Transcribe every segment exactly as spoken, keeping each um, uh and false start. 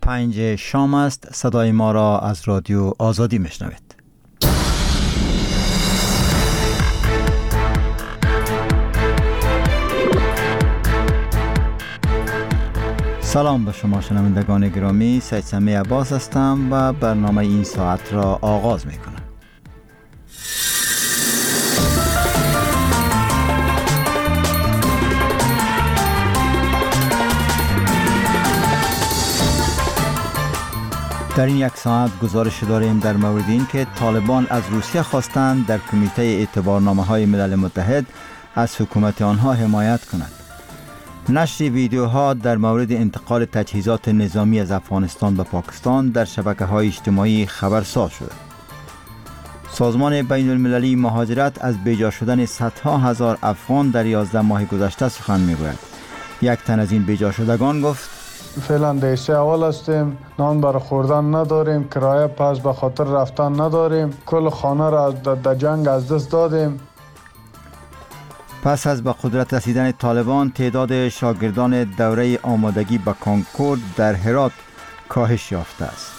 پنج شام است. صدای ما را از رادیو آزادی میشنوید. سلام به شما شنوندگان گرامی، سید سمی عباس هستم و برنامه این ساعت را آغاز می کنم. در این یک ساعت گزارش داریم در مورد این که طالبان از روسیه خواستند در کمیته اعتبارنامه های ملل متحد از حکومت آنها حمایت کند. نشر ویدیوها در مورد انتقال تجهیزات نظامی از افغانستان به پاکستان در شبکه‌های اجتماعی خبرساز شده. سازمان بین المللی مهاجرت از بیجا شدن صدها هزار افغان در یازده ماه گذشته سخن میگوید. یک تن از این بیجا شدگان گفت: فعلا دیسه اول هستیم، نان برای خوردن نداریم، کرایه پس به خاطر رفتن نداریم، کل خانه را در جنگ از دست دادیم. پس از به قدرت رسیدن طالبان، تعداد شاگردان دوره آمادگی به کانکور در هرات کاهش یافته است.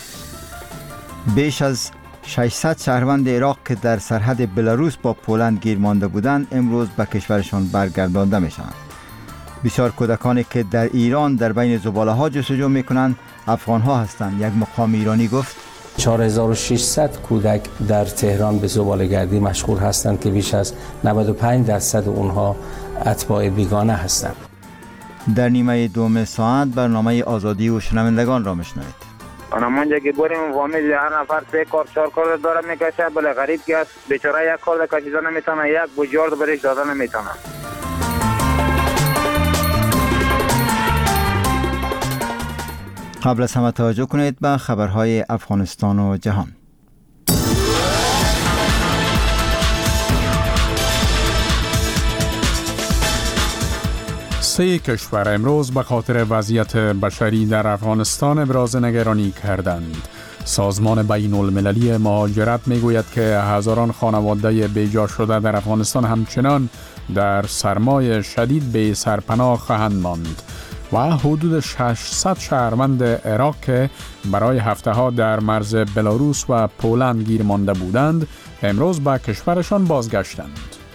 بیش از ششصد شهروند عراق که در سرحد بلاروس با پولند گیر مانده بودند امروز به کشورشان برگردانده میشوند. بسیار کودکانی که در ایران در بین زباله ها جستجو میکنند افغان ها هستند. یک مقام ایرانی گفت چهار هزار و ششصد کودک در تهران به زباله گردی مشغول هستند که بیش از نود و پنج درصد اونها اتباع بیگانه هستند. در نیمه دوم ساعت برنامه آزادی و شنوندگان را میشنوید. آنمانجا که بریم فامیل هر نفر سه کار چهار کار داره میکشه، بله غریب که است بیچاره یک کار کشیده نمیتونه، یک بوجیارد برش داده نمیتونه. قبل از همه توجه کنید به خبرهای افغانستان و جهان. سه کشور امروز به خاطر وضعیت بشری در افغانستان ابراز نگرانی کردند. سازمان بین المللی مهاجرت میگوید که هزاران خانواده بیجا شده در افغانستان همچنان در سرمای شدید به سرپناه خواهند ماند و حدود ششصد شهروند عراق که برای هفته ها در مرز بلاروس و پولند گیر مانده بودند امروز به کشورشان بازگشتند.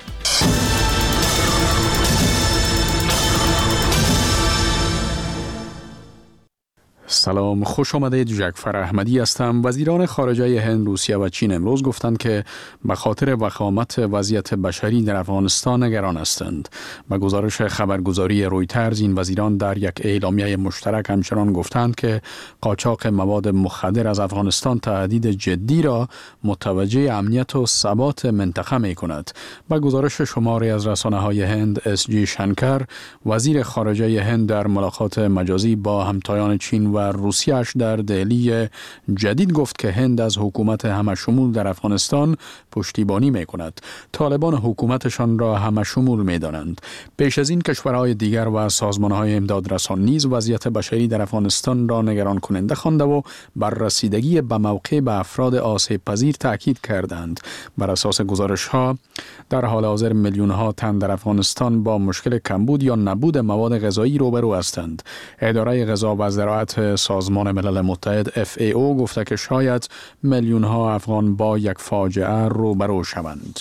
سلام، خوش آمدید. جعفر احمدی هستم. وزیران خارجه هند، روسیه و چین امروز گفتند که به خاطر وخامت وضعیت بشری در افغانستان نگران هستند. به گزارش خبرگزاری رویترز این وزیران در یک اعلامیه مشترک همچنان گفتند که قاچاق مواد مخدر از افغانستان تهدید جدی را متوجه امنیت و ثبات منطقه می کند. به گزارش شماری از رسانه‌های هند، اس جی شنکر، وزیر خارجه هند در ملاقات مجازی با همتایان چین و روسیه‌اش در دهلی جدید گفت که هند از حکومت همشمول در افغانستان پشتیبانی می‌کند. طالبان حکومتشان را همشمول می‌دانند. پیش از این کشورهای دیگر و سازمان‌های امدادرسان نیز وضعیت بشری در افغانستان را نگران کننده خوانده و بر رسیدگی به موقع به افراد آسیب پذیر تاکید کردند. بر اساس گزارش‌ها در حال حاضر میلیون‌ها تن در افغانستان با مشکل کمبود یا نبود مواد غذایی روبرو هستند. اداره غذا و زراعت سازمان ملل متحد اف ای او گفته که شاید میلیون ها افغان با یک فاجعه روبرو شوند.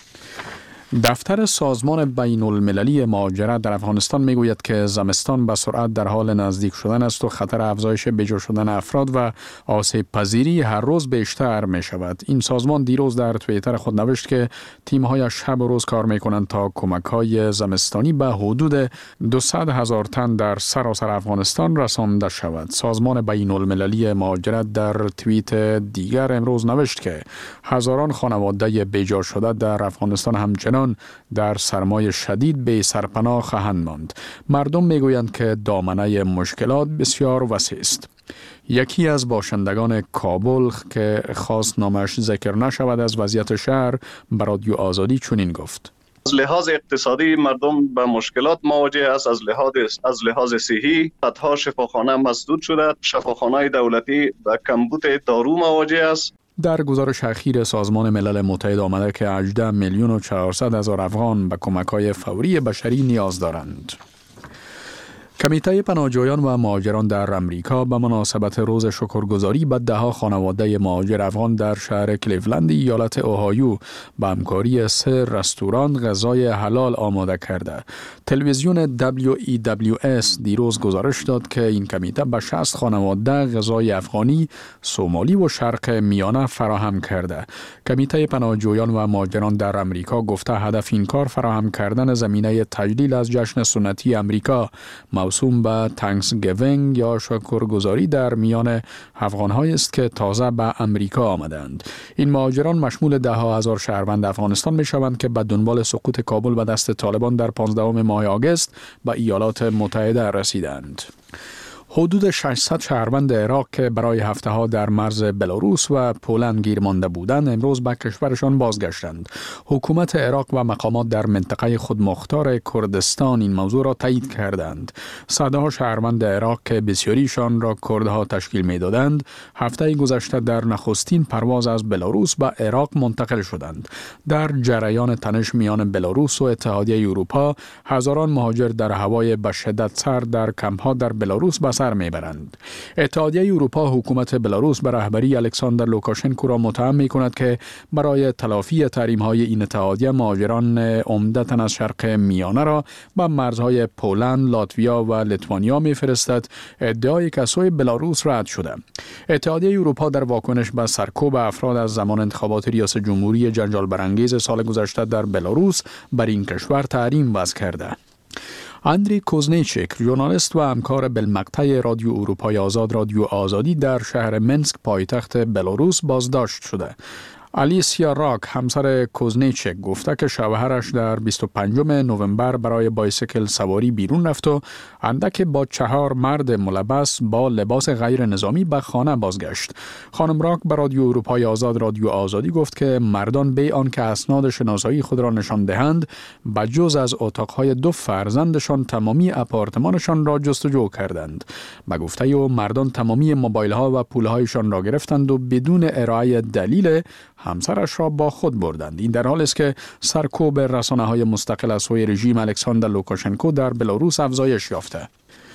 دفتر سازمان بین المللی مهاجرت در افغانستان میگوید که زمستان به سرعت در حال نزدیک شدن است و خطر افزایش بیجا شدن افراد و آسیب پذیری هر روز بیشتر می شود. این سازمان دیروز در توییتر خود نوشت که تیم‌های شب و روز کار می کنند تا کمک‌های زمستانی به حدود دویست هزار تن در سراسر افغانستان رسانده شود. سازمان بین المللی مهاجرت در توییت دیگر امروز نوشت که هزاران خانواده بیجا شده در افغانستان همچنان در سرمای شدید به سرپناه خواهند ماند. مردم میگویند که دامنه مشکلات بسیار وسیع است. یکی از باشندگان کابل که خواست نامش ذکر نشود از وضعیت شهر به رادیو آزادی چنین گفت: از لحاظ اقتصادی مردم به مشکلات مواجه است. از لحاظ از لحاظ صحی صدها شفاخانه مسدود شده. شفاخانه‌های دولتی به کمبود دارو مواجه است. در گزارش اخیر سازمان ملل متحد آمده که هجده میلیون و چهارصد هزار افغان به کمک‌های فوری بشری نیاز دارند. کمیته پناهجویان و مهاجران در امریکا به مناسبت روز شکرگزاری به ده‌ها خانواده مهاجر افغان در شهر کلیولند ایالت اوهایو به همکاری سه رستوران غذای حلال آماده کرده. تلویزیون دبلیو ای دبلیو اس دیروز گزارش داد که این کمیته به شصت خانواده غذای افغانی، سومالی و شرق میانه فراهم کرده. کمیته پناهجویان و مهاجران در امریکا گفته هدف این کار فراهم کردن زمینه تجلیل از جشن سنتی امریکا موسوم به تانکسگیوینگ یا شکرگزاری در میان افغان‌هایی است که تازه به امریکا آمدند. این مهاجران مشمول ده ها هزار شهروند افغانستان می‌شوند که به دنبال سقوط کابل به دست طالبان در پانزدهم ماه آگوست به ایالات متحده رسیدند. حدود ششصد شهروند عراق که برای هفته ها در مرز بلاروس و پولند گیر مانده بودند امروز به کشورشان بازگشتند. حکومت عراق و مقامات در منطقه خودمختار کردستان این موضوع را تایید کردند. صدها شهروند عراق که بسیاریشان را کردها تشکیل میدادند هفته گذشته در نخستین پرواز از بلاروس به عراق منتقل شدند. در جریان تنش میان بلاروس و اتحادیه اروپا هزاران مهاجر در هوای به شدت سرد در کمپ‌ها در بلاروس به سر میبرند. اتحادیه اروپا حکومت بلاروس به رهبری الکساندر لوکاشنکو را متهم میکند که برای تلافی تحریم‌های این اتحادیه مهاجران عمدتاً از شرق میانه را به مرزهای پولند، لاتویا و لیتوانیا میفرستد. ادعای که سوی بلاروس رد شده. اتحادیه اروپا در واکنش به سرکوب افراد از زمان انتخابات ریاست جمهوری جنجال برانگیز سال گذشته در بلاروس بر این کشور تحریم وضع کرده. اندری کوزنیچک، ژورنالیست و همکار بالمقطع رادیو اروپای آزاد رادیو آزادی در شهر منسک پایتخت بلاروس بازداشت شده. الیسیا راک همسر کوزنیچک گفته که شوهرش در بیست و پنجم نوامبر برای بایسیکل سواری بیرون رفت و اندک با چهار مرد ملبس با لباس غیر نظامی به خانه بازگشت. خانم راک به رادیو اروپای آزاد رادیو آزادی گفت که مردان بی آنکه اسناد شناسایی خود را نشان دهند بجز از اتاقهای دو فرزندشان تمامی آپارتمانشان را جستجو کردند. به گفته او مردان تمامی موبایل ها و پول هایشان را گرفتند و بدون ارائه دلیل همسرش را با خود بردند. این در حالی است که سرکوب رسانه‌های مستقل از سوی رژیم الکساندر لوکاشنکو در بلاروس افزایش یافته.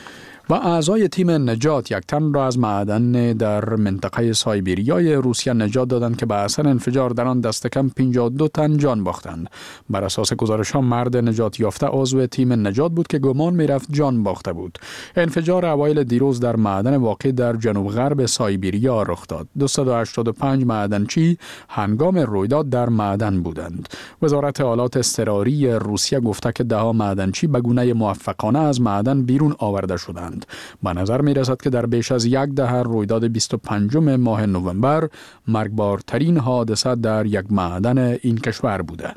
و اعضای تیم نجات یک تن را از معدن در منطقه سایبریای روسیه نجات دادند که به اثر انفجار در آن دست کم پنجاه و دو تن جان باختند. بر اساس گزارش ها مرد نجات یافته عضو تیم نجات بود که گمان می رفت جان باخته بود. انفجار اوایل دیروز در معدن واقع در جنوب غرب سایبریا رخ داد. دویست و هشتاد و پنج معدنچی هنگام رویداد در معدن بودند. وزارت آلات اضطراری روسیه گفته که ده ها معدنچی به گونه موفقانه از معدن بیرون آورده شدند. به نظر می رسد که در بیش از یک دهه رویداد بیست و پنجم ماه نوامبر مرگبارترین حادثه در یک معدن این کشور بوده.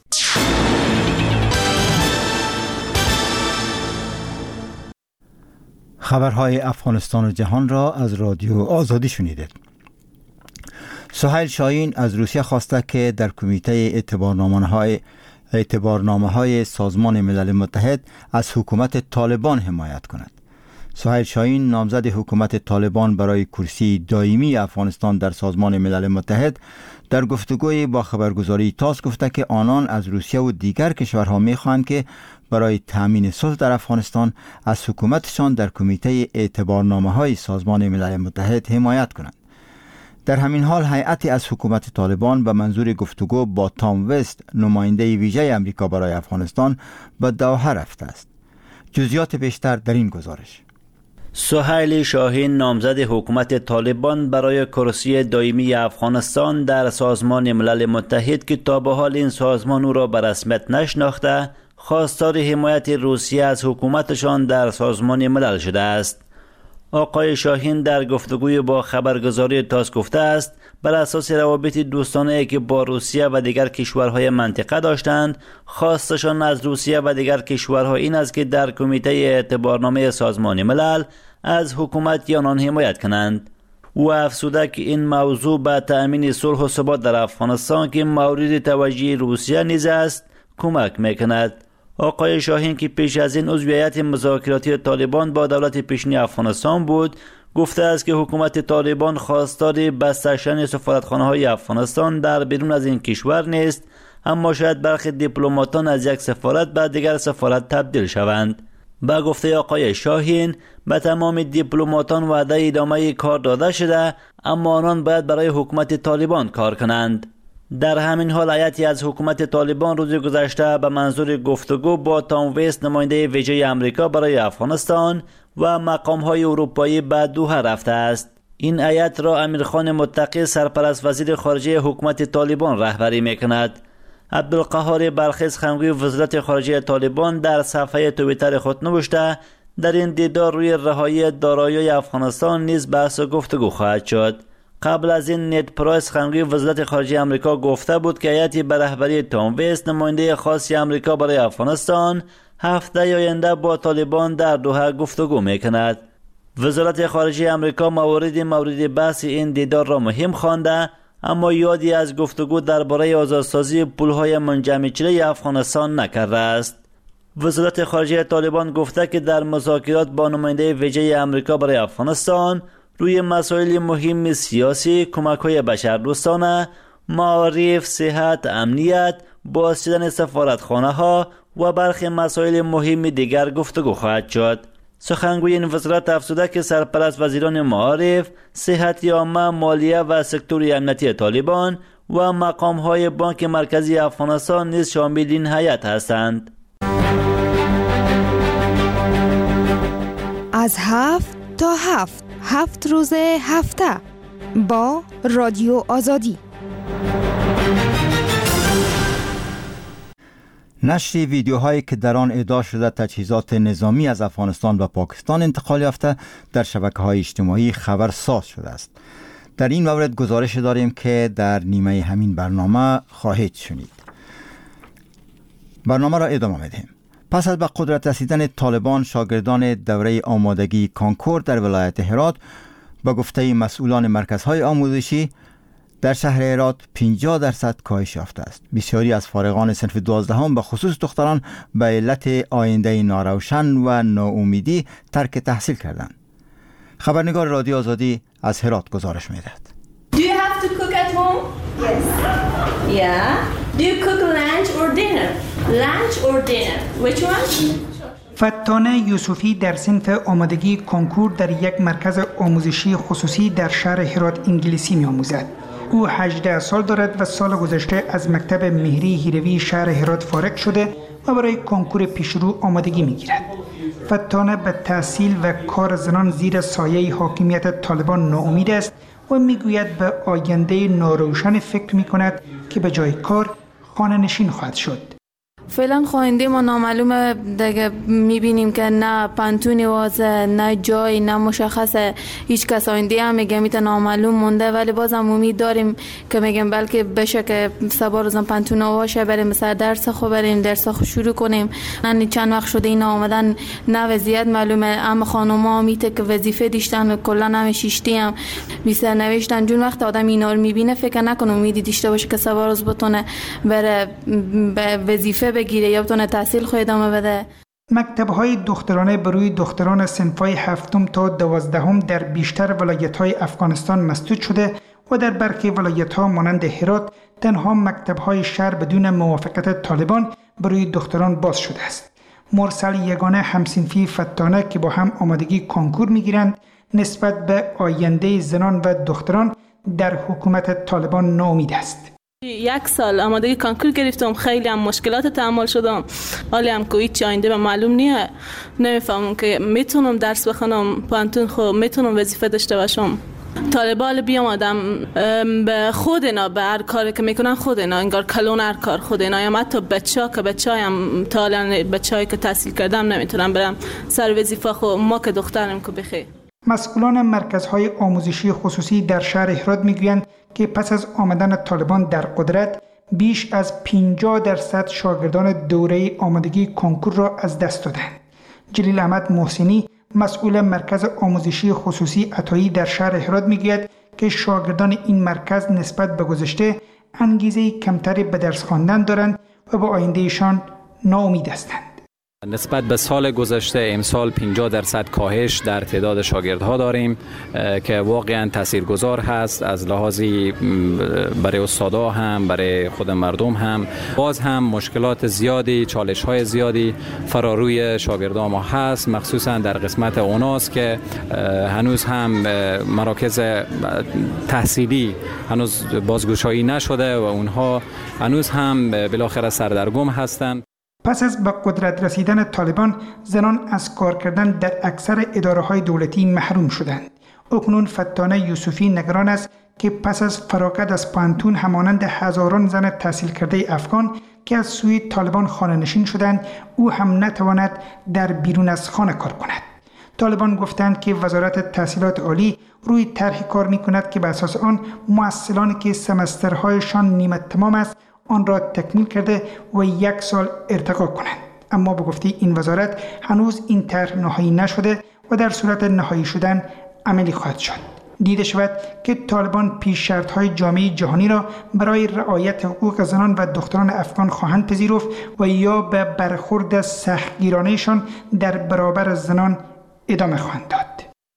خبرهای افغانستان و جهان را از رادیو آزادی شنیدید. سهیل شاهین از روسیه خواسته که در کمیته اعتبارنامه‌های اعتبارنامه‌های سازمان ملل متحد از حکومت طالبان حمایت کند. سهیل شاهین نامزد حکومت طالبان برای کرسی دائمی افغانستان در سازمان ملل متحد در گفتگوی با خبرگزاری تاس گفته که آنان از روسیه و دیگر کشورها می‌خواهند که برای تامین صلح در افغانستان از حکومتشان در کمیته اعتبارنامه‌های سازمان ملل متحد حمایت کنند. در همین حال هیئتی از حکومت طالبان به منظور گفتگو با تام وست نماینده ویژه آمریکا برای افغانستان به دوحه رفته است. جزئیات بیشتر در این گزارش. سهیل شاهین نامزد حکومت طالبان برای کرسی دائمی افغانستان در سازمان ملل متحد که تا به حال این سازمان او را به رسمیت نشناخته خواستار حمایت روسیه از حکومتشان در سازمان ملل شده است. آقای شاهین در گفتگوی با خبرگزاری تاس گفته است بر اساس روابط دوستانه‌ای که با روسیه و دیگر کشورهای منطقه داشتند خواستشان از روسیه و دیگر کشورها این است که در کمیته اعتبارنامه سازمان ملل از حکومت آنان حمایت کنند. او افزوده که این موضوع به تأمین صلح و ثبات در افغانستان که مورد توجه روسیه نیز است کمک میکند. آقای شاهین که پیش از این عضو هیئت مذاکراتی طالبان با دولت پیشین افغانستان بود گفته است که حکومت طالبان خواستار بسته شدن سفارتخانه‌های افغانستان در بیرون از این کشور نیست، اما شاید برخی دیپلماتان از یک سفارت به دیگر سفارت تبدیل شوند. با گفته آقای شاهین به تمام دیپلماتان وعده ادامه کار داده شده، اما آنان باید برای حکومت طالبان کار کنند. در همین حال هیئتی از حکومت طالبان روز گذشته به منظور گفتگو با تام ویست نماینده ویژه آمریکا برای افغانستان و مقام‌های اروپایی به دوحه رفته است. این هیئت را امیرخان متقی سرپرست وزیر خارجه حکومت طالبان رهبری می‌کند. عبدالقهار بلخیز خانگوی وزارت خارجه طالبان در صفحه توییتر خود نوشته در این دیدار روی رهایی دارایی افغانستان نیز بحث و گفتگو خواهد شد. قبل از این نید پرایس خانگوی وزارت خارجه آمریکا گفته بود که هیئتی به رهبری تام ویست نماینده خاصی آمریکا برای افغانستان هفته آینده با طالبان در دوحه گفتگو میکند. وزارت خارجه آمریکا موارد مورد بحث این دیدار را مهم خوانده، اما یادی از گفتگو درباره آزادسازی پولهای منجمد شده افغانستان نکرده است. وزارت خارجه طالبان گفته که در مذاکرات با نماینده ویژه آمریکا برای افغانستان روی مسائل مهم سیاسی، کمک‌های بشردوستانه، معارف، صحت، امنیت، باز شدن سفارتخانه‌ها و برخی مسائل مهم دیگر گفتگو خواهد شد. سخنگوی این وزارت افزوده که سرپرست وزیران معارف، صحت عامه، مالیه و سکتور امنیتی طالبان و مقام‌های بانک مرکزی افغانستان نیز شامل این هیئت هستند. از هفت تا هفت هفت روز هفته با رادیو آزادی. نشر ویدیوهایی که در آن ادعا شده تجهیزات نظامی از افغانستان و پاکستان انتقال یافته در شبکه‌های اجتماعی خبرساز شده است. در این مورد گزارش داریم که در نیمه همین برنامه خواهید شنید. برنامه را ادامه می‌دهیم. پس از به قدرت رسیدن طالبان، شاگردان دوره آمادگی کانکور در ولایت هرات به گفته مسئولان مرکزهای آموزشی در شهر هرات پنجاه درصد کاهش یافته است. بسیاری از فارغان صنف دوازدهم به خصوص دختران به علت آینده ناروشن و ناامیدی ترک تحصیل کردند. خبرنگار رادیو آزادی از هرات گزارش می‌دهد. Do you have to cook at home? Yes. Yeah. Do you cook lunch or dinner? Lunch or dinner? Which one? فتانه یوسفی در صنف آمادگی کنکور در یک مرکز آموزشی خصوصی در شهر هرات انگلیسی می‌آموزد. او هجده سال دارد و سال گذشته از مکتب مهری هیروی شهر هرات فارغ شده و برای کنکور پیشرو آمادگی می‌گیرد. فتانه به تحصیل و کار زنان زیر سایه حاکمیت طالبان ناامید است و میگوید به آینده ناروشن فکر می‌کند که به جای کار خانه نشین خواهد شد. فعلا خواننده ما نامعلومه دیگه، میبینیم که نه پنتونی واسه، نه جای، نه مشخصه. هیچ کس آینده هم میگه میتونه نامعلوم مونده، ولی بازم امید داریم که میگم بلکه بشه که سبا روزم پنتون واشه بریم مثلا درس خو بریم درس خو شروع کنیم. من چند وقت شده اینا آمدن نه وضعیت معلومه، اما خانوما میته که وظیفه داشتن کلا هم شیشتی هم بیسر نوشتن. جون وقت آدم اینا رو میبینه فکر نکنه امیدی داشته باشه که سبا روز بتونه بره وظیفه بگیره یا بتونه تحصیل خود ادامه بده. مکتب‌های دخترانه بروی دختران صنف‌های هفتم تا دوازدهم در بیشتر ولایت‌های افغانستان مسدود شده و در برخی ولایت‌ها مانند هرات تنها مکتب‌های شهر بدون موافقت طالبان بروی دختران باز شده است. مرسل یگانه همصنفی فتانه که با هم آمادگی کنکور می‌گیرند نسبت به آینده زنان و دختران در حکومت طالبان ناامید است. یک سال آمادگی کانکور گرفتم، خیلی هم مشکلات تحمل شدم، حالی هم که هیچ آینده به معلوم نیه. نمیفهمم که میتونم درس بخونم پانتون، خب میتونم وظیفه داشته باشم. طالبان بیام آدم به خود اینا به هر کاری که میکنن خود اینا انگار کلون هر کار خود اینا، یا حتی بچه ها که بچه هایم تالا بچه هایی که تحصیل کردم نمیتونم برم سر وظیفه، خب ما که دخترم که بخیر. مسئولان مرکزهای آموزشی خصوصی در شهر هرات میگویند که پس از آمدن طالبان در قدرت بیش از پنجاه درصد شاگردان دوره آمادگی کنکور را از دست دادند. جلیل احمد محسنی مسئول مرکز آموزشی خصوصی عطایی در شهر هرات میگوید که شاگردان این مرکز نسبت به گذشته انگیزه کمتری به درس خواندن دارند و به آیندهشان ناامید هستند. نسبت به سال گذشته امسال پنجاه درصد کاهش در تعداد شاگردها داریم که واقعا تاثیرگذار هست از لحاظی برای استادا هم برای خود مردم هم. باز هم مشکلات زیادی، چالش های زیادی فراروی شاگردان ما هست، مخصوصا در قسمت اوناست که هنوز هم مراکز تحصیلی هنوز بازگشایی نشده و اونها هنوز هم بالاخره سردرگم هستند. پس از به قدرت رسیدن طالبان، زنان از کار کردن در اکثر اداره‌های دولتی محروم شدند. اکنون فتانه یوسفی نگران است که پس از فراغت از پانتون همانند هزاران زن تحصیل کرده افغان که از سوی طالبان خانه نشین شدند، او هم نتواند در بیرون از خانه کار کند. طالبان گفتند که وزارت تحصیلات عالی روی طرحی کار می کند که به اساس آن محصلانی که سمسترهایشان نیمه تمام است آن را تکمیل کرده و یک سال ارتقا کنند. اما به گفته این وزارت هنوز این طرح نهایی نشده و در صورت نهایی شدن عملی خواهد شد. دیده شود که طالبان پیش شرط‌های جامعه جهانی را برای رعایت حقوق زنان و دختران افغان خواهند پذیرفت و یا به برخورد سختگیرانه‌شان در برابر زنان ادامه خواهند داد.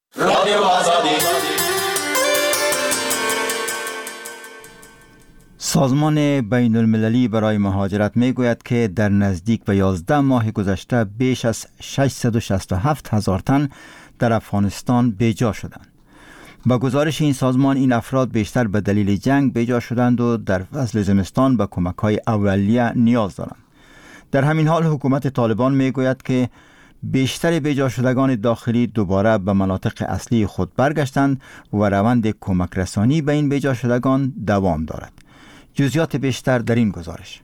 سازمان بین المللی برای مهاجرت می گوید که در نزدیک به یازده ماه گذشته بیش از ششصد و شصت و هفت هزار تن در افغانستان بیجا شدند. با گزارش این سازمان این افراد بیشتر به دلیل جنگ بیجا شدند و در فصل زمستان به کمک‌های اولیه نیاز دارند. در همین حال حکومت طالبان می گوید که بیشتر بیجا شدگان داخلی دوباره به مناطق اصلی خود برگشتند و روند کمک رسانی به این بیجا شدگان دوام دارد. جزئیات بیشتر در این گزارش.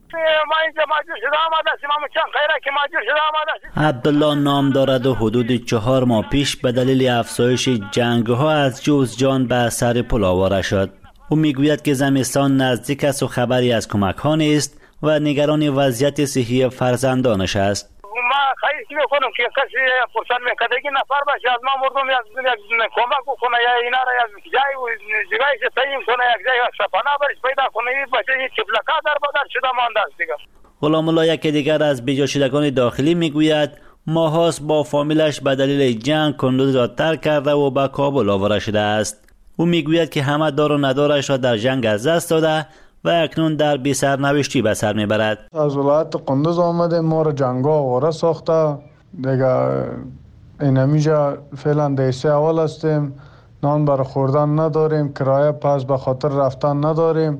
عبدالله نام دارد و حدود چهار ماه پیش به دلیل افزایش جنگ ها از جوز جان به سر پل آواره شد. او میگوید که زمستان نزدیک است و خبری از کمک ها نیست و نگران وضعیت صحی فرزندانش است. ما خواهش میکنم که کسی فرصت میکده که نفر باشه از ما مردم یک کمک کنه یا اینا را یک جای جایش تعیین کنه، یک جای شفانه برش پیدا کنه. این باشه این چپلکا در بدر شده مانده است دیگه. غلام الله یک دیگر از بیجا شدگان داخلی میگوید ماهاست با فامیلش به دلیل جنگ کندوز را ترک کرده و به کابل آورده شده است. او میگوید که همه دار و ندارش را در جنگ از دست داده و اکنون در بی سرنوشتی به سر میبرد. از ولایت قندوز آمده، ما را جنگا آواره ساخته دیگه. این همیجا فعلا دیسه اول هستیم، نان برای خوردن نداریم، کرایه پس به خاطر رفتن نداریم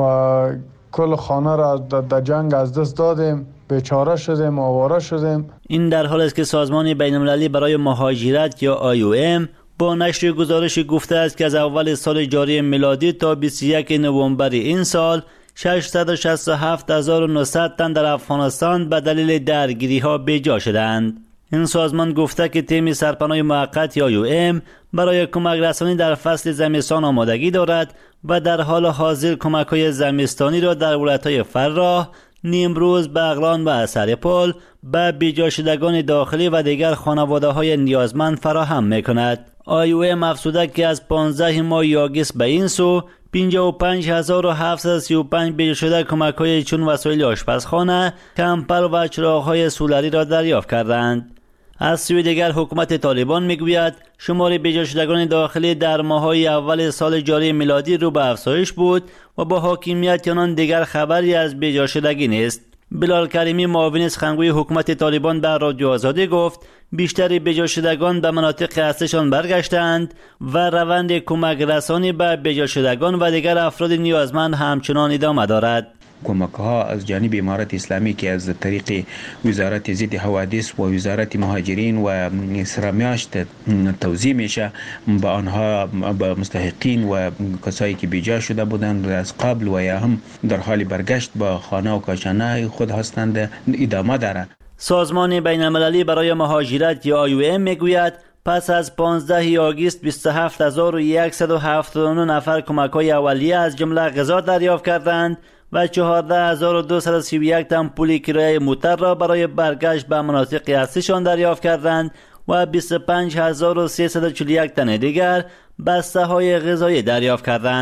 و کل خانه را در جنگ از دست دادیم، بیچاره شدیم، آواره شدیم. این در حال است که سازمان بین المللی برای مهاجرت یا آی او ام با نشر گزارش گفته است که از اول سال جاری میلادی تا بیست و یکم نوامبر این سال ششصد و شصت و هفت هزار و نهصد تن در افغانستان به دلیل درگیری ها بیجا شدند. این سازمان گفته که تیم سرپناه موقت یا آی او ام برای کمک رسانی در فصل زمستان آمادگی دارد و در حال حاضر کمک های زمستانی را در ولایت‌های فراه، نیمروز، بغلان و سرپل به بیجا شدگان داخلی و دیگر خانواده های نیازمند فراهم میکند. آی او ام افزوده که از پانزده ماه آگوست به این سو پنجاه و پنج هزار و هفتصد و سی و پنج بیجا شده کمک های چون وسایل آشپزخانه، کمپر و چراغ های سولری را دریافت کردند. از سوی دیگر حکومت طالبان میگوید شمار بیجا شدگان داخلی در ماه‌های اول سال جاری میلادی رو به افزایش بود و با حاکمیت آنان دیگر خبری از بیجا شدگی نیست. بلال کریمی معاون سخنگوی حکومت طالبان به رادیو آزادی گفت بیشتر بیجا شدگان به مناطق اصلیشان برگشتند و روند کمک رسانی به بیجا شدگان و دیگر افراد نیازمند همچنان ادامه دارد. کمک ها از جانب امارت اسلامی که از طریق وزارت ضد حوادث و وزارت مهاجرین و سرمیاشت توزیع میشه به آنها، به مستحقین و کسایی که بیجا شده بودند از قبل و یا هم در حال برگشت به خانه و کاشانه خود هستند ادامه دارد. سازمان بین المللی برای مهاجرت یا آی او ام میگوید پس از پانزده آگوست بیست و هفت هزار و صد و هفتاد و نه نفر کمک‌های اولیه از جمله غذا دریافت کردند و چهارده هزار و دویست و سی و یک تن پول کرایه موتر را برای برگشت به مناطق اصلیشان دریافت کردند و بیست و پنج هزار و سیصد و چهل و یک تن دیگر بسته های غذایی دریافت کردند.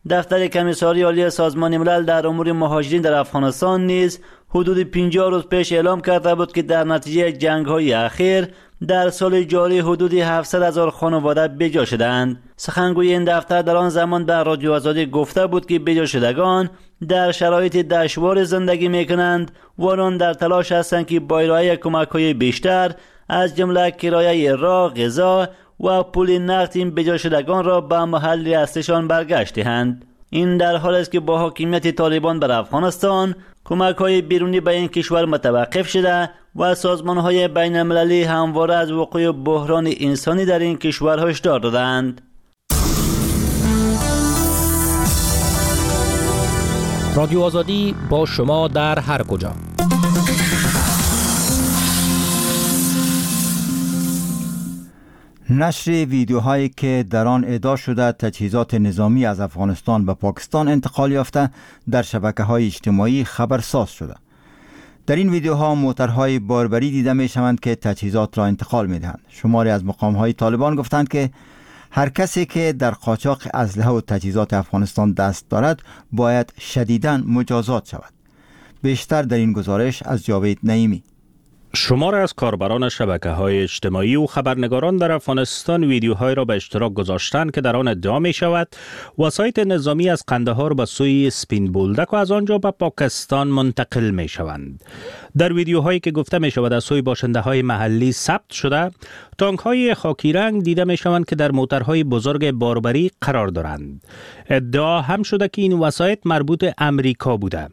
دفتر کمیساری عالی سازمان ملل در امور مهاجرین در افغانستان نیز حدود پنجاه روز پیش اعلام کرده بود که در نتیجه جنگ‌های اخیر در سال جاری حدود هفتصد هزار خانواده بجا شدند. سخنگوی این دفتر در آن زمان به رادیو آزادی گفته بود که بجا شدگان در شرایط دشوار زندگی میکنند و آنان در تلاش هستند که با ارائه کمک‌های بیشتر از جمله کرایه راه، غذا و پول نقد این بجا شدگان را به محل اصلیشان برگشت دهند. این در حالی است که با حاکمیت طالبان بر افغانستان کمک‌های بیرونی به این کشور متوقف شده و سازمان‌های بین‌المللی همواره از وقوع بحران انسانی در این کشور هشدار دادند. رادیو آزادی با شما در هر کجا. نشر ویدیوهایی که در آن ادعا شده تجهیزات نظامی از افغانستان به پاکستان انتقال یافته در شبکه‌های اجتماعی خبرساز شده. در این ویدیوها موترهای باربری دیده می شوند که تجهیزات را انتقال می دهند. شماری از مقام‌های طالبان گفتند که هر کسی که در قاچاق اسلحه و تجهیزات افغانستان دست دارد باید شدیداً مجازات شود. بیشتر در این گزارش از جاوید نعیمی. شمار از کاربران شبکه‌های اجتماعی و خبرنگاران در افغانستان ویدیوهای را به اشتراک گذاشتند که در آن ادعا می شود وسایط نظامی از قندهار به سوی سپین بولدک و از آنجا به پاکستان منتقل می شوند. در ویدیوهایی که گفته می شود از سوی باشنده‌های محلی ثبت شده، تانک‌های خاکی رنگ دیده می شوند که در موترهای بزرگ باربری قرار دارند. ادعا هم شده که این وسایط مربوط امریکا بوده.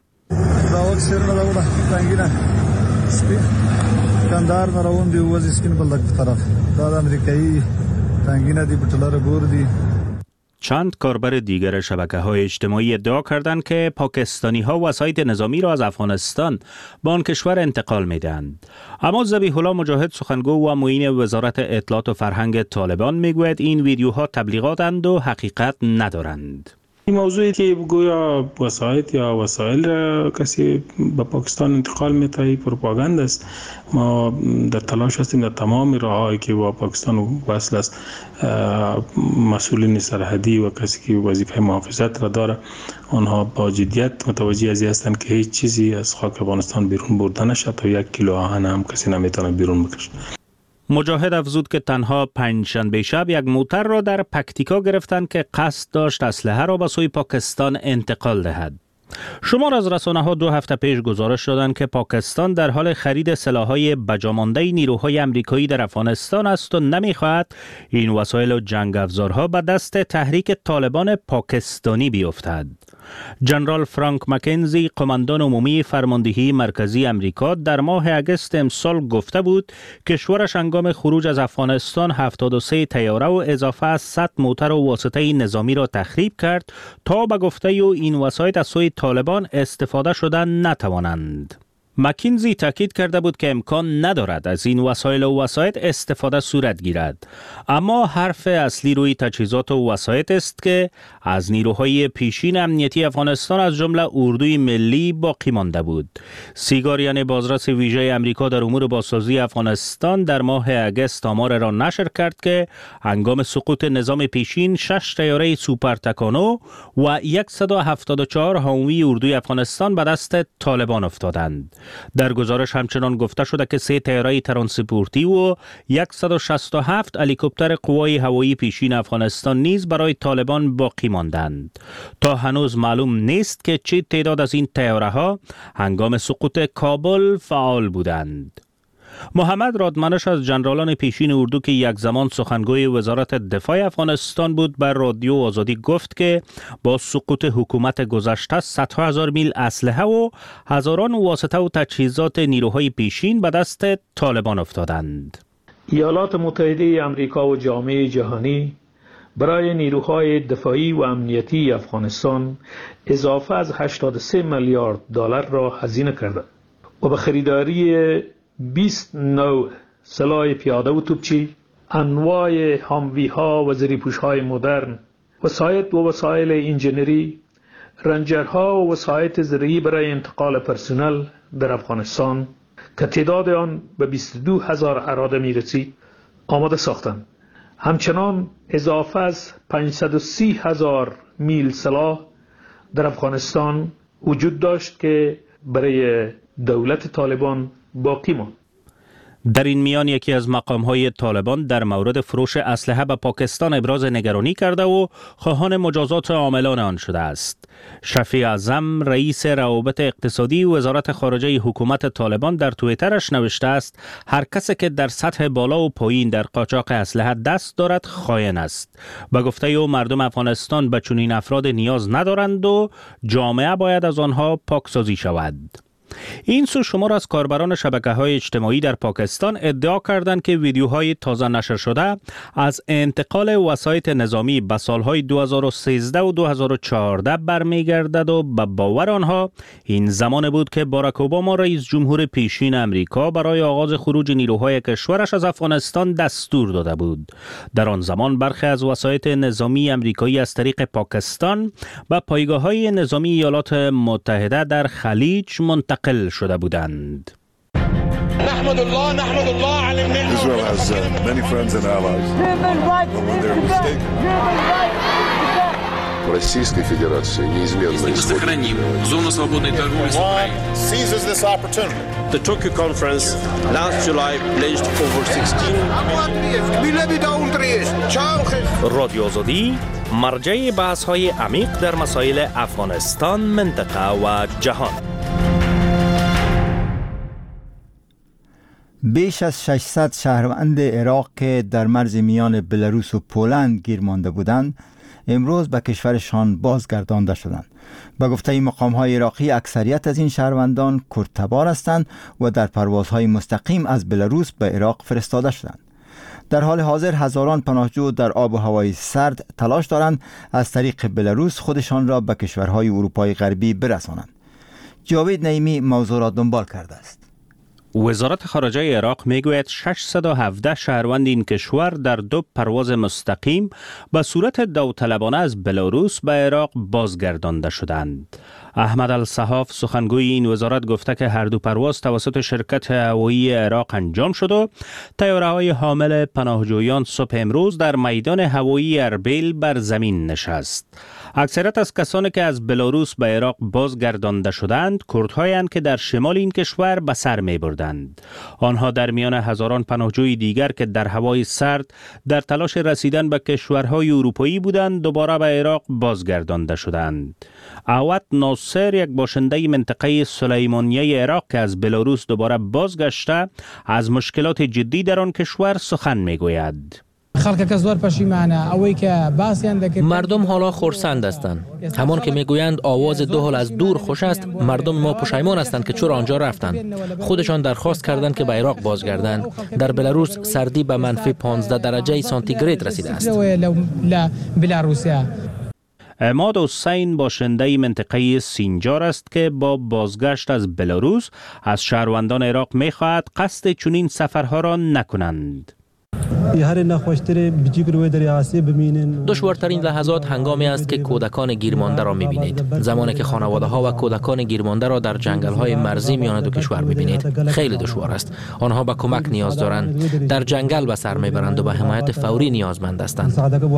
کندهار نه روان دی وځي سکین بلک په طرف دا د امریکایي تنگینه دی بټلر بور دی. چند کاربر دیگر شبکه‌های اجتماعی ادعا کردند که پاکستانی‌ها وسایط نظامی را از افغانستان به آن کشور انتقال می‌دهند. اما ذبیح الله مجاهد سخنگو و معین وزارت اطلاعات و فرهنگ طالبان میگوید این ویدیوها تبلیغاتند و حقیقت ندارند. این موضوعی که گویا وسایط یا وسایل کسی به پاکستان انتقال می‌دهد پروپاگاند است. ما در تلاش هستیم در تمام راه‌هایی که با پاکستان وصل است مسئولین سرحدی و کسی که وظیفه محافظت را داره آنها با جدیت متوجه از هستند که هیچ چیزی از خاک افغانستان بیرون برده نشد تا یک کیلو آهن هم کسی نمیتونه بیرون بکشه. مجاهد افزود که تنها پنجشنبه شب یک موتر را در پکتیکا گرفتند که قصد داشت اسلحه را به سوی پاکستان انتقال دهد. شمار از رسانه‌ها دو هفته پیش گزارش دادند که پاکستان در حال خرید سلاح‌های بجامانده نیروهای آمریکایی در افغانستان است و نمی‌خواهد این وسایل و جنگ افزارها به دست تحریک طالبان پاکستانی بیفتد. جنرال فرانک مکنزی قماندان عمومی فرماندهی مرکزی امریکا در ماه اگست امسال گفته بود کشورش هنگام خروج از افغانستان هفتاد و سه طیاره و اضافه از صد موتر و واسطه نظامی را تخریب کرد تا به گفته او این وسایط از سوی طالبان استفاده شدن نتوانند. مکینزی تاکید کرده بود که امکان ندارد از این وسایل و وسایط استفاده صورت گیرد، اما حرف اصلی روی تجهیزات و وسایط است که از نیروهای پیشین امنیتی افغانستان از جمله اردوی ملی باقی مانده بود. سیگاریان بازرس ویژه امریکا در امور بازسازی افغانستان در ماه اگست آمار را نشر کرد که هنگام سقوط نظام پیشین شش طیاره سوپر تکانو و صد و هفتاد و چهار هاومی اردوی افغانستان به دست طالبان افتادند. در گزارش همچنان گفته شده که سه طیاره ترانسپورتی و صد و شصت و هفت هلیکوپتر قوای هوایی پیشین افغانستان نیز برای طالبان باقی ماندند. تا هنوز معلوم نیست که چه تعداد از این طیاره‌ها هنگام سقوط کابل فعال بودند. محمد رادمنش از جنرالان پیشین اردو که یک زمان سخنگوی وزارت دفاع افغانستان بود بر رادیو آزادی گفت که با سقوط حکومت گذشته صدها هزار میل اسلحه و هزاران واسطه و تجهیزات نیروهای پیشین به دست طالبان افتادند. ایالات متحده آمریکا و جامعه جهانی برای نیروهای دفاعی و امنیتی افغانستان اضافه از هشتاد و سه میلیارد دلار را هزینه کرده و به خریداری بیست نوع سلاح پیاده و توپچی، انواع هاموی ها و زریپوش های مدرن، وسایط و وسایل انجینری، رنجرها و وسایط زرعی برای انتقال پرسنل در افغانستان که تعداد آن به بیست و دو هزار اراده می رسید آماده ساختند. همچنان اضافه از پانصد و سی هزار میل سلاح در افغانستان وجود داشت که برای دولت طالبان باقی ماند. در این میان یکی از مقام‌های طالبان در مورد فروش اسلحه به پاکستان ابراز نگرانی کرده و خواهان مجازات عاملان آن شده است. شفیع اعظم رئیس روابط اقتصادی وزارت خارجه حکومت طالبان در توییترش نوشته است هر کسی که در سطح بالا و پایین در قاچاق اسلحه دست دارد خائن است. به گفته او مردم افغانستان به چنین افراد نیاز ندارند و جامعه باید از آنها پاکسازی شود. این سو شمار از کاربران شبکه‌های اجتماعی در پاکستان ادعا کردند که ویدیوهای تازه نشر شده از انتقال وسایط نظامی به سالهای دو هزار و سیزده و دو هزار و چهارده برمیگردد و به باور آنها این زمان بود که باراک اوباما رئیس جمهور پیشین امریکا برای آغاز خروج نیروهای کشورش از افغانستان دستور داده بود. در آن زمان برخی از وسایط نظامی امریکایی از طریق پاکستان به پایگاه‌های نظامی ایالات متحده در خلیج منتقل قل شده بودند. نحمد الله نحمد الله على النعمة. Israel has uh, many friends and allies. But when they're mistaken. Российской Федерации неизменно сохраним зону свободной торговли с Украиной. Seizes this opportunity. The Tokyo conference last July pledged over sixteen رادیو آزادی مرجع بحث‌های عمیق در مسائل افغانستان، منطقه و جهان. بیش از ششصد شهروند عراق که در مرز میان بلاروس و پولند گیر مانده بودند امروز به کشورشان بازگردانده شدند. به گفته مقام‌های عراقی اکثریت از این شهروندان کردتبار هستند و در پروازهای مستقیم از بلاروس به عراق فرستاده شدند. در حال حاضر هزاران پناهجو در آب و هوای سرد تلاش دارند از طریق بلاروس خودشان را به کشورهای اروپای غربی برسانند. جاوید نعیمی موضوع را دنبال کرده است. وزارت خارجه عراق میگوید ششصد و هفده شهروند این کشور در دو پرواز مستقیم به صورت داوطلبانه از بلاروس به عراق بازگردانده شدند. احمد الصحاف سخنگوی این وزارت گفته که هر دو پرواز توسط شرکت هوایی عراق انجام شد و طیاره‌های حامل پناهجویان صبح امروز در میدان هوایی اربیل بر زمین نشست. اکثریت از کسانی که از بلاروس به عراق بازگردانده شدند کردهایند که در شمال این کشور به سر می‌بردند. آنها در میان هزاران پناهجوی دیگر که در هوای سرد در تلاش رسیدن به کشورهای اروپایی بودند دوباره به عراق بازگردانده شدند. عوض ناصر یک باشنده منطقه سلیمانیه عراق که از بلاروس دوباره بازگشته از مشکلات جدی در آن کشور سخن می‌گوید. مردم حالا خرسند هستند. همان که میگویند آواز دو حال از دور خوش است، مردم ما پشیمان هستند که چرا آنجا رفتند. خودشان درخواست کردند که به عراق بازگردند. در بلاروس سردی به منفی پانزده درجه سانتیگراد رسیده است. عماد حسین باشنده منطقه سینجار است که با بازگشت از بلاروس از شهروندان عراق می‌خواهد قصد چنین سفرها را نکنند. دشوارترین لحظات هنگامی است که کودکان گیرمانده را می‌بینید. زمانی که خانواده ها و کودکان گیرمانده را در جنگل های مرزی میان دو کشور می‌بینید. خیلی دشوار است. آنها به کمک نیاز دارند. در جنگل به سر میبرند و به حمایت فوری نیازمند هستند.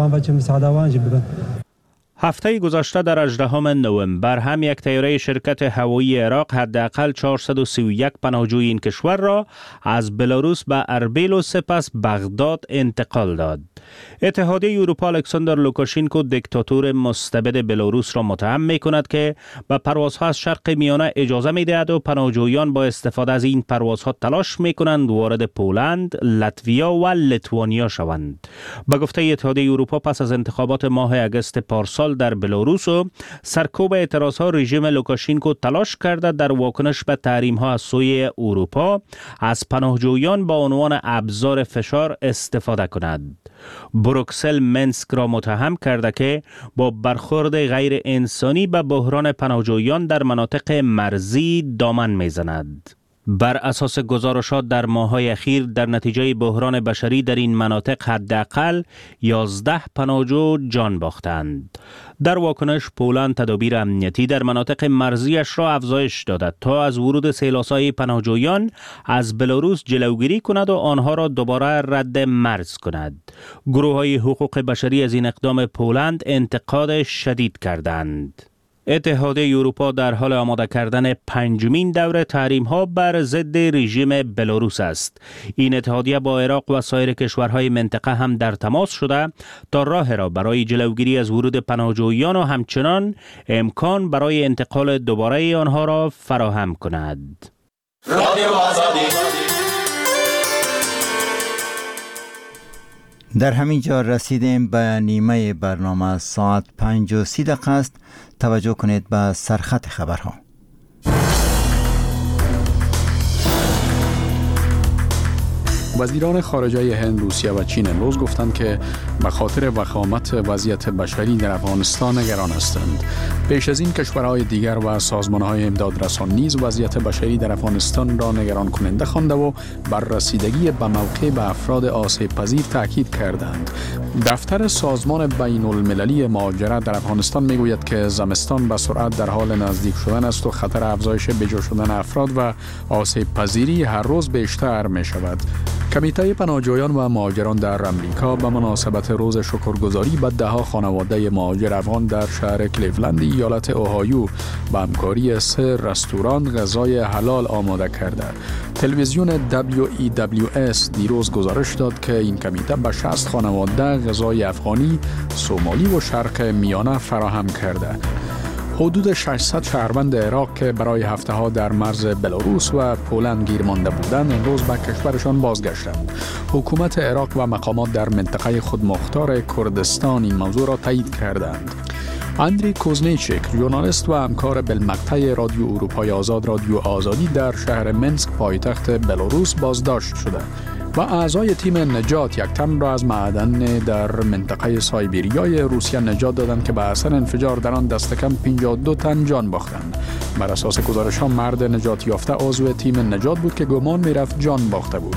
هفته گذشته در هجدهم نوامبر هم یک طیاره شرکت هوایی عراق حداقل چهارصد و سی و یک پناهجوی این کشور را از بلاروس به اربیل و سپس بغداد انتقال داد. اتحادیه اروپا الکساندر لوکاشنکو دیکتاتور مستبد بلاروس را متهم می کند که به پروازها از شرق میانه اجازه می دهد و پناهجویان با استفاده از این پروازها تلاش می کنند وارد پولند، لتویا و لیتوانیا شوند. به گفته اتحادیه اروپا پس از انتخابات ماه اگست پارسال در بلاروس و سرکوب اعتراضها رژیم لوکاشنکو تلاش کرده در واکنش به تحریم‌ها از سوی اروپا از پناهجویان با عنوان ابزار فشار استفاده کند. بروکسل منسک را متهم کرده که با برخورد غیر انسانی به بحران پناهجویان در مناطق مرزی دامن میزند. بر اساس گزارشات در ماه‌های اخیر در نتیجه بحران بشری در این مناطق حداقل یازده پناهجو جان باختند. در واکنش پولند تدابیر امنیتی در مناطق مرزیش را افزایش داده تا از ورود سیلاسای پناهجویان از بلاروس جلوگیری کند و آنها را دوباره رد مرز کند. گروه‌های حقوق بشری از این اقدام پولند انتقاد شدید کردند. اتحادیه اروپا در حال آماده کردن پنجمین دور تحریم‌ها بر ضد رژیم بلاروس است. این اتحادیه با عراق و سایر کشورهای منطقه هم در تماس شده تا راه را برای جلوگیری از ورود پناهجویان و همچنان امکان برای انتقال دوباره آنها را فراهم کند. در همین جا رسیدیم به نیمه برنامه. ساعت پنج و سی دقیقه است. توجه کنید به سرخط خبرها. وزیران خارجه هند، روسیه و چین امروز گفتند که به خاطر وخامت وضعیت بشری در افغانستان نگران هستند. پیش از این کشورهای دیگر و سازمانهای امدادرسان نیز وضعیت بشری در افغانستان را نگران کننده خوانده و بر رسیدگی به موقع به افراد آسیب پذیر تاکید کردند. دفتر سازمان بین المللی مهاجرت در افغانستان میگوید که زمستان به سرعت در حال نزدیک شدن است و خطر افزایش بجا شدن افراد و آسیب پذیری هر روز بیشتر می شود. کمیته پناهجویان و مهاجران در امریکا به مناسبت روز شکرگزاری به ده ها خانواده مهاجر افغان در شهر کلیولند ایالت اوهایو با همکاری سه رستوران غذای حلال آماده کرده. تلویزیون دبلیو ای دبلیو اس دیروز گزارش داد که این کمیته به شصت خانواده غذای افغانی، سومالی و شرق میانه فراهم کرده. حدود ششصد شهروند عراق که برای هفته ها در مرز بلاروس و پولند گیر مانده بودند امروز به کشورشان بازگشتند. حکومت عراق و مقامات در منطقه خودمختار کردستان این موضوع را تایید کردند. اندری کوزنیچک، ژورنالیست و همکار بالمقطع رادیو اروپای آزاد رادیو آزادی در شهر منسک پایتخت بلاروس بازداشت شده و اعضای تیم نجات یک تن را از معدن در منطقه سایبریای روسیه نجات دادند که به اثر انفجار در آن دست کم پنجاه و دو تن جان باختند. بر اساس گزارش ها مرد نجات یافته عضو تیم نجات بود که گمان میرفت جان باخته بود.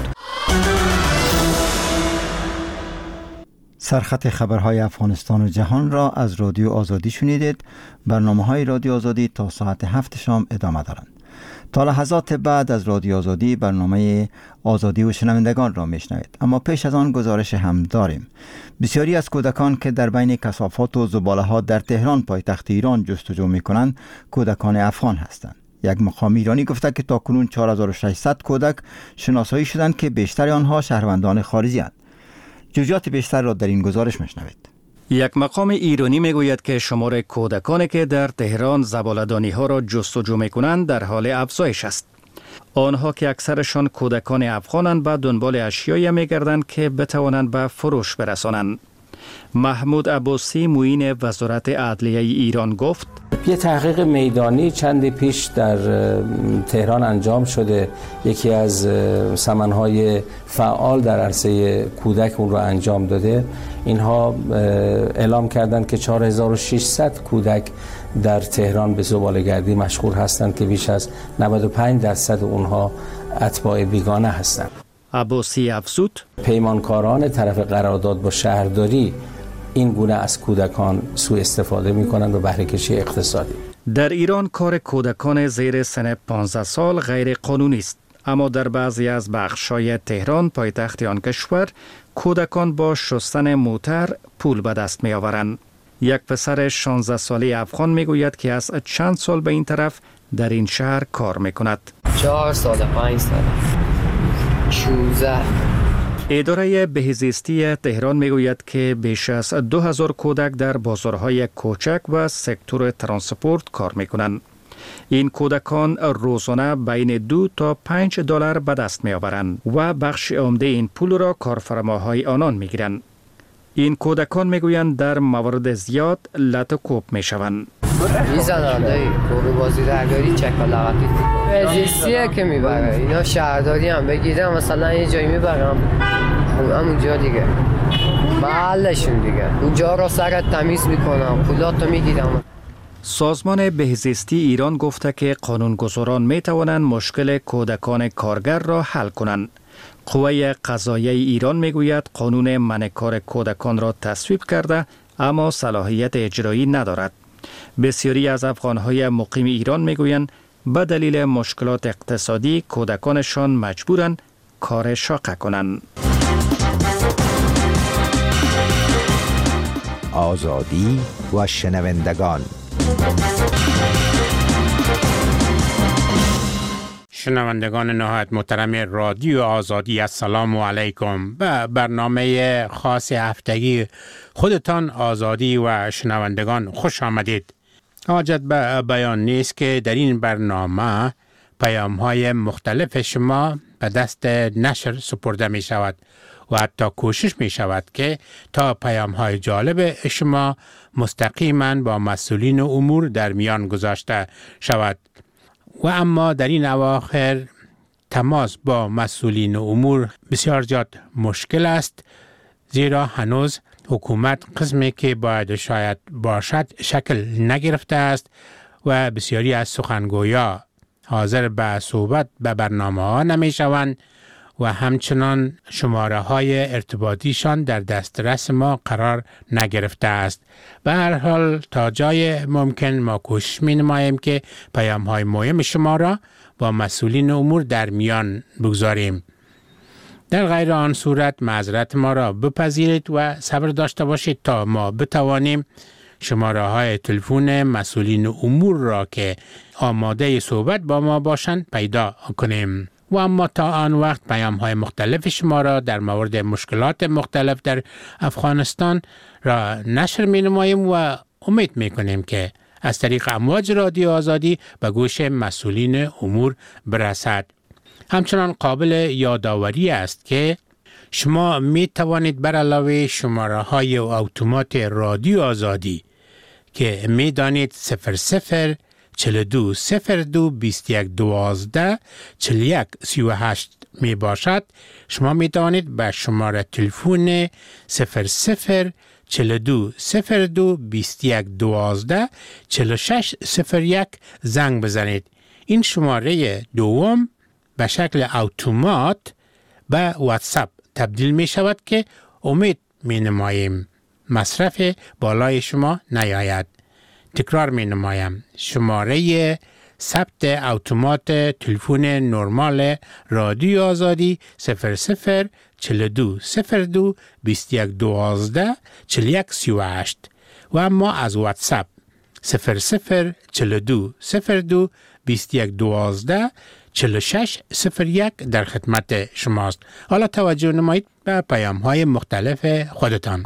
سرخط خبرهای افغانستان و جهان را از رادیو آزادی شنیدید. برنامه‌های رادیو آزادی تا ساعت هفت شام ادامه دارند. تا لحظات بعد از رادیو آزادی برنامه آزادی و شنوندگان را میشنوید. اما پیش از آن گزارش هم داریم. بسیاری از کودکان که در بین کثافات و زباله ها در تهران پایتخت ایران جستجو میکنند کودکان افغان هستند. یک مقام ایرانی گفته که تاکنون چهار هزار و ششصد کودک شناسایی شدند که بیشتر آنها شهروندان خارجی اند. جزئیات بیشتر را در این گزارش میشنوید. یک مقام ایرانی میگوید که شمار کودکانی که در تهران زباله‌دانی ها را جستجو میکنند در حال افزایش است. آنها که اکثرشان کودکان افغانند به دنبال اشیایی میگردند که بتوانند به فروش برسانند. محمود عباسی معین وزارت عدلیه ایران گفت: یه تحقیق میدانی چندی پیش در تهران انجام شده. یکی از سمنهای فعال در عرصه کودک اون رو انجام داده. اینها اعلام کردند که چهار هزار و ششصد کودک در تهران به زباله‌گردی مشغول هستند که بیش از نود و پنج درصد اونها اتباع بیگانه هستند. عباسی افزود: پیمانکاران طرف قرارداد با شهرداری این گونه از کودکان سوء استفاده می کنند و بهره کشی اقتصادی. در ایران کار کودکان زیر سن پانزده سال غیر قانونی است، اما در بعضی از بخش‌های تهران پایتخت آن کشور کودکان با شستن موتر پول به دست می آورند. یک پسر شانزده ساله افغان می گوید که از چند سال به این طرف در این شهر کار می کند. چهار سال، پنج سال، شوزه. اداره بهزیستی تهران میگوید که بیش از دو هزار کودک در بازارهای کوچک و سکتور ترانسپورت کار میکنند. این کودکان روزانه بین دو تا پنج دلار به دست میآورند و بخش عمده این پول را کارفرماهای آنان میگیرند. این کودکان میگویند در موارد زیاد لط و کوب میشوند. میزنند ای کورو بازی درگاری چکالاقی بهزیستیه که میبره. اینا شهرداری هم بگیرن مثلا یه جایی میبرم همونجا دیگه محلشون دیگه اونجا را سرت تمیز میکنم پولاتو میگیرم. سازمان بهزیستی ایران گفته که قانونگذاران می توانند مشکل کودکان کارگر را حل کنند. قوه قضاییه ایران می گوید قانون منع کار کودکان را تصویب کرده اما صلاحیت اجرایی ندارد. بسیاری از افغانهای مقیم ایران می گویند به دلیل مشکلات اقتصادی کودکانشان مجبورند کار شاقه کنند. آزادی و شنوندگان. شنوندگان نهایت محترم رادیو آزادی، السلام علیکم. به برنامه خاص هفتگی خودتان آزادی و شنوندگان خوش آمدید. حاجت به بیان نیست که در این برنامه پیام های مختلف شما به دست نشر سپرده می شود و حتی کوشش می شود که تا پیام های جالب شما مستقیما با مسئولین امور در میان گذاشته شود. و اما در این اواخر تماس با مسئولین امور بسیار زیاد مشکل است، زیرا هنوز حکومت قسمی که باید شاید باشد شکل نگرفته است و بسیاری از سخنگویا حاضر به صحبت به برنامه ها نمی شوند و همچنان شماره های ارتباطیشان در دسترس ما قرار نگرفته است. به هر حال تا جای ممکن ما کوشش می نماییم که پیام های مهم شما را با مسئولین امور در میان بگذاریم. در غیر آن صورت معذرت ما را بپذیرید و صبر داشته باشید تا ما بتوانیم شماره های تلفن مسئولین امور را که آماده صحبت با ما باشند پیدا کنیم. و اما تا آن وقت پیام های مختلف شما را در مورد مشکلات مختلف در افغانستان را نشر می نماییم و امید می کنیم که از طریق امواج رادیو آزادی به گوش مسئولین امور برسد. همچنان قابل یادآوری است که شما می توانید بر علاوه شماره های اتومات رادیو آزادی که می دانید صفر صفر چهل و دو صفر دو بیست و یک دوازده چهل و یک سی و هشت می باشد، شما می توانید به شماره تلفن صفر صفر چهل و دو صفر دو بیست و یک دوازده چهل و شش صفر یک زنگ بزنید. این شماره دوم به شکل اتومات به واتساپ تبدیل می شود که امید می نماییم مصرف بالای شما نیاید. تکرار می نمایم شماره ثبت اتومات تلفن نرمال رادیو آزادی صفر صفر چهل و دو صفر دو بیست و یک دوازده چهل و یک سی و هشت و اما از واتساپ صفر صفر چهل و دو صفر دو بیست و یک دوازده چهل و شش صفر یک در خدمت شماست. حالا توجه نمایید به پیام های مختلف خودتان.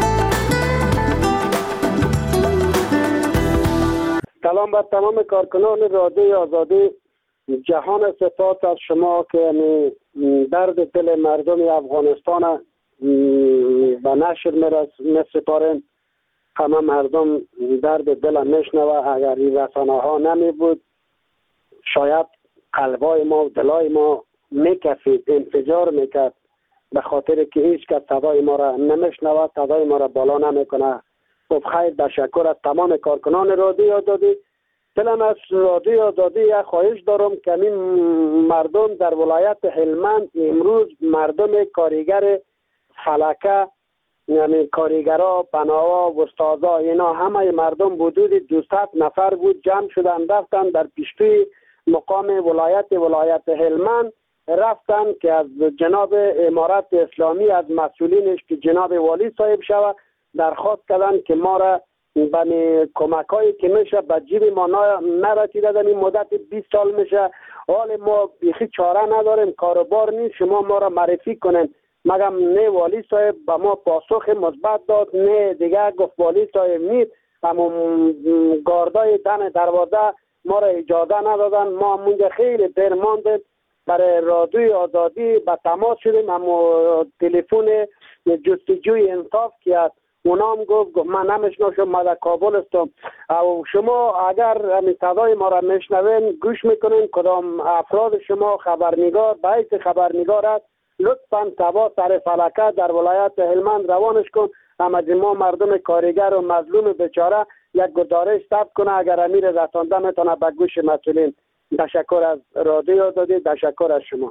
سلام بر تمام کارکنان رادیو آزادی. جهان سپاس از شما که درد دل مردم افغانستان به نشر می‌سپارین. همه مردم درد دل میشنوه. اگر این رسانه ها نمی بود شاید قلبای ما و دلای ما میکفید، انفجار میکرد، به خاطر که هیچ کس صدای ما را نمیشنوه، صدای ما را بالا نمیکنه. خب خیر، تشکر از تمام کارکنان رادیو آزادی. دلم از رادیو آزادی یک خواهش دارم که این مردم در ولایت هلمند امروز مردم کارگر فلکه، یعنی کارگرها، بناها و استادا، اینا همه مردم حدود دویست نفر بود، جمع شدن رفتن در پیشتوی مقام ولایت ولایت هلمند، رفتن که از جناب امارت اسلامی از مسئولینش که جناب والی صاحب شود درخواست کردن که ما را بنی کمک هایی که میشه به جیب ما نرسیده. در این مدت بیست سال میشه، حال ما بیخی چاره نداریم، کاروبار نیست، شما ما را معرفی کنین. مگم نه والی صاحب به ما پاسخ مثبت داد، نه دیگه گفت والی صاحب نیست. اما گاردای دن دروازه ما را اجازه ندادن. ما منجا خیلی دیر ماندیم، برای رادیوی آزادی به تماس شدیم، اما تلفن جستجوی انصاف که از اونام گفت گفت من نمیشناسم، ما در کابل هستم. او شما اگر همین صدای ما را میشنوین گوش میکنین، کدام افراد شما خبرنگار به حیث خبرنگار است، لطفا تبا سر فلکه در ولایت هلمند روانش کن. اما ما مردم کارگر و مظلوم بیچاره یک گزارش ثبت کنه، اگر امیر رسانده میتونه به گوش مسئولین. تشکر از رادیو آزادی، تشکر از شما.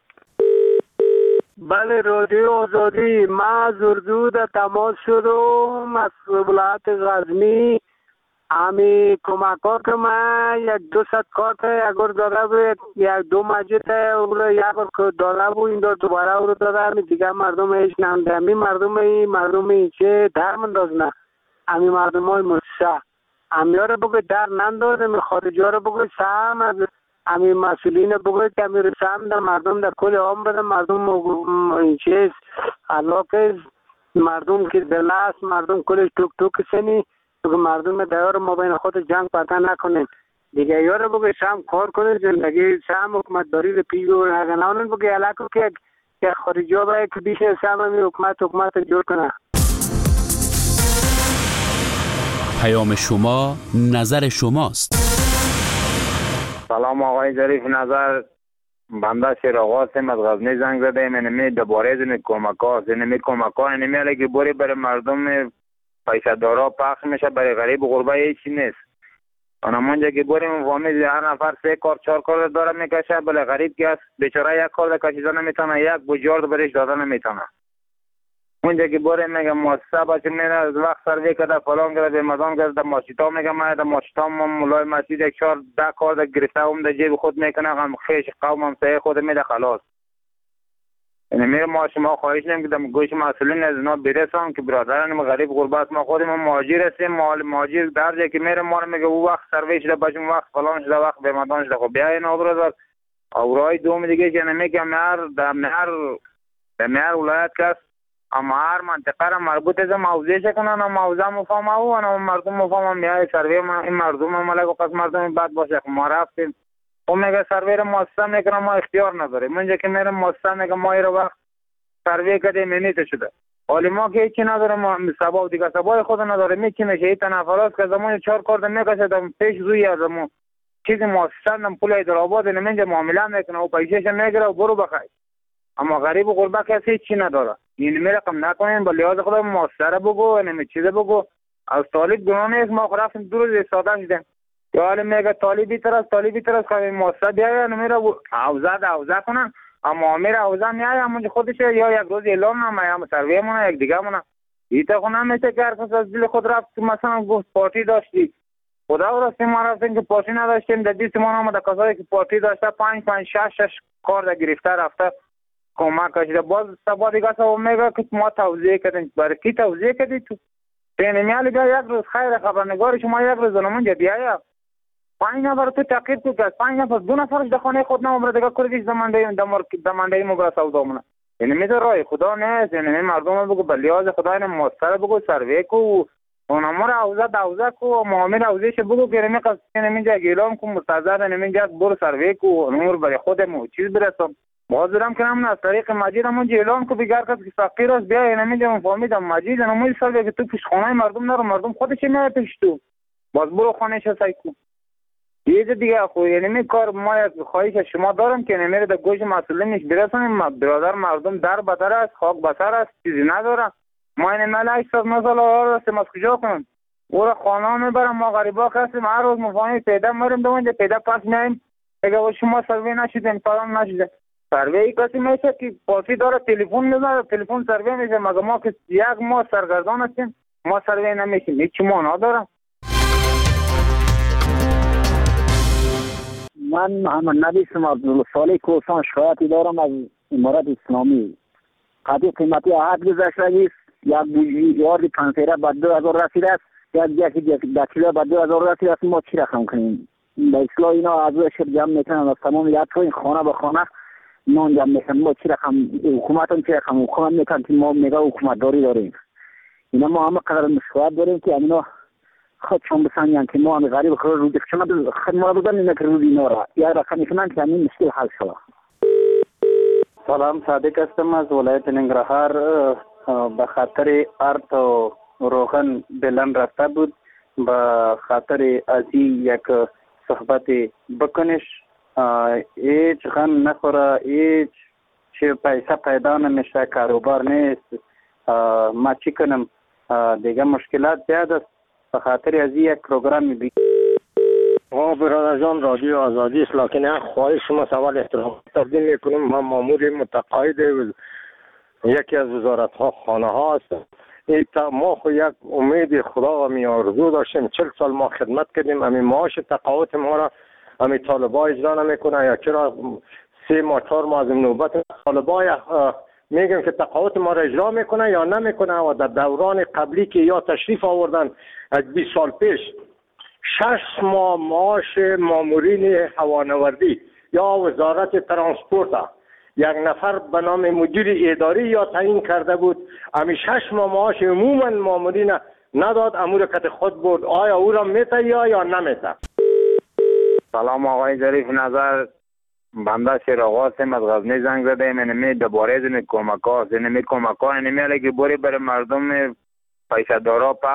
بله، رادیو آزادی. ما از اردو در تماس شدم از ولایت غزنی. همی کمک ها که من یک دو ست کارت اگر داده بود، یک دو مجید او یک بار داده بود، این دار دوباره او رو داده. همی دیگه مردم ایش نمده، همی مردم ای مردم ای چه در منداز نه، همی مردم های مصح همی ها رو بگوی در ننداز، همی خارجی ها رو بگوی سهم از همی مسئولین بگوی که همی رو سهم در مردم در کل عام بده. مردم این چیز علاقه مردم که دل است، مردم کلش توک توک سنی که مردم دیار ما بین خود جنگ پتا نکنیم دیگه. یاره بگه شام کار کنه زندگی شام حکومت داری رو پیگو نگنانون بگه علاقه که که خارجی ها باید که بیش شام همی حکومت حکومت جور کنه. پیام شما نظر شماست. سلام آقای ظریف نظر، بنده شیراغ هستم از غزنی زنگ زده. من نمی دوباره زنی کمک ها زنی کمک ها نمی علی که بوری برای مردم پیسه دارا پخش میشه، برای غریب و غربه هیچی نیست. انا منجا که بریم فامیل هر نفر سه کار چهار کار داره میکشه، بله غریب که است بیچاره یک کار کشیدن نمیتونه، یک بجارد برش دادن نمیتونه. اونجا که بریم میگه مؤسسه بچه میره از وقت سروی کرده فلان کرده مدام کرده ماشیتا میگه من در ماشیتا من مولای مسجد یک چهار ده کار در گرفته هم در جیب خود میکنه، غم خیش قوم هم سعی خود میده خلاص. یعنی میره ما شما خواهش نیم که در گوش مسئولین از اینا برسان که برادران غریب غربت ما خودم مهاجر هستیم، مال مهاجر در جایی که میره ما میگه او وقت سروی شده بچم وقت فلان شده وقت به مدان شده. خب بیا این برادر اورای دوم دیگه که نمیگه مر در مر در مر ولایت کس اما هر منطقه را مربوط از موضوعش کنن و موضوع مفهوم او و مردم مفهوم میای سروی ما این مردم ملک و قسم مردم بد باشه. ما رفتیم و میگه سروی را مؤسسه میکنه ما اختیار نداریم. منجا که میرم مؤسسه میگه ما این وقت سروی کردیم منیت شده، حالی ما که هیچی نداریم، ما سبا دیگه سبای خود نداریم. می چی میشه این تنفرات که زمان چهار کارت میکشه پیش روی از ما چیزی مؤسسه نم پول ایدرآباد نمینجا معامله میکنه و پیشش میگیره و برو بخای. اما غریب و غربه کسی چی نداره. این می رقم نکنین با لحاظ خدا مؤسسه بگو نمی چیزه بگو. از طالب گناه نیست، ما رفتیم دو روز ساده شدیم که حالی میگه طالبی ترس طالبی ترس که مؤسسه بیایه نمیره عوضه ده عوضه کنن، اما امیر عوضه میایه همونجا خودشه یا یک روز اعلان نمه یا سرویه مونه یک دیگه مونه. ایتا خونه میشه که هر کس از دل خود رفت مثلا گفت پارتی داشتی خدا راستی ما رفتیم که پارتی نداشتیم در دیست ما نامده کسایی که پارتی داشته پنج پنج شش شش کار در گرفته رفته کمک کشیده. باز سبا دیگه سبا میگه که ما توضیح کردیم. برای کی توضیح کردی تو؟ پینمیالی بیا یک روز خیر خبرنگار شما یک روز نمونجا بیایا پنج نفر تو تقیب تو که پنج نفر دو نفرش در خانه خود نمبره دیگه کردیش دمانده دمانده مبرا سودا مونه. یعنی میده رای خدا نیست. یعنی مردم بگو به لحاظ خدا این مستر بگو سروی کو اونما را عوضه دوزه کو معامل عوضهش بگو که نمی قصد نمیجا اعلام کو مستظر نمیجا برو سروی کو نمور برای خودمو چیز برسم. باز دارم که نمون از طریق مجید همون اعلان کو بگر کس که فقیر است بیا نمیجا من فهمیدم مجید نموی سروی که تو پیش خانه مردم نرو مردم خودش میاد پیش تو باز برو خانه شسای کو یه دیگه خو. یعنی می کار ما یک خواهش شما دارم که نمیره در گوش مسئولینش برسونیم. برادر مردم در بدر است خاک بسر است چیزی نداره. ما این مال هشت سال نه سال آره هستیم از کجا کنیم او را خانه میبرم ما غریبا هستیم هر روز مفاهمی پیدا میریم دوانجا پیدا پس میاییم اگه شما سروی نشیدیم پایان نشیده سروی کسی میشه که پاسی داره تلفن میزنه تلفن سروی میشه مگه ما که یک ماه سرگردان هستیم ما سروی نمیشیم هیچ ما ندارم. من محمد نبی اسم عبدالله صالح کوسان شکایتی دارم از امارت اسلامی. قضیه قیمتی عهد گذشته است. یک بوجیار پنسیره با دو هزار رسیده است، یک یک دکیله با دو هزار رسیده است. ما چی رقم کنیم؟ به اصلاح اینا از شب جمع میکنن از تمام یادها این خانه به خانه نان جمع میکنن. ما چی رقم حکومت هم چی رقم حکومت میکنن که ما میگه حکومت داری داریم. اینا ما همه قدر مشکلات داریم که اینا خودشون بسنجن که ما هم غریب خود رو دکشم خود ما بودن اینه که روزی نارا یا رقم میکنن که همین مشکل حل شده. سلام صادق هستم از ولایت ننگرهار. به خاطر ارت و روغن بلند رفته بود به خاطر ازی یک صحبت بکنش هیچ غم نخوره هیچ چه پیسه پیدا نمیشه کاروبار نیست. ما چی کنم دیگه مشکلات زیاد است. به خاطر از یک پروگرام بی آقا برادر جان رادیو آزادی است، لکن خواهش شما سوال احترام تقدیم میکنم. من مامور متقاعد یکی از وزارت ها خانه ها هستم. ما خو یک امید خدا و می آرزو داشتیم، چل سال ما خدمت کردیم، امی معاش تقاعد ما را امی طالبا اجرا نمیکنه، یا چرا سه ماه چهار ماه از نوبت طالبا میگم که تقاعد ما را اجرا میکنه یا نمیکنه. و در دوران قبلی که یا تشریف آوردن از بیست سال پیش شش ماه معاش مامورین هوانوردی یا وزارت ترانسپورت یک نفر به نام مدیر اداری یا تعیین کرده بود، امی شش ماه معاش عموما مامورین نداد، امور کت خود بود. آیا او را میته یا یا نمیته؟ سلام آقای ظریف نظر، بنده شیراغ هستم از غزنی زنگ زده ایم. اینمی دوباره از این کمک ها اینمی کمک ها اینمی علیه که بوری برای مردم پیسه دارا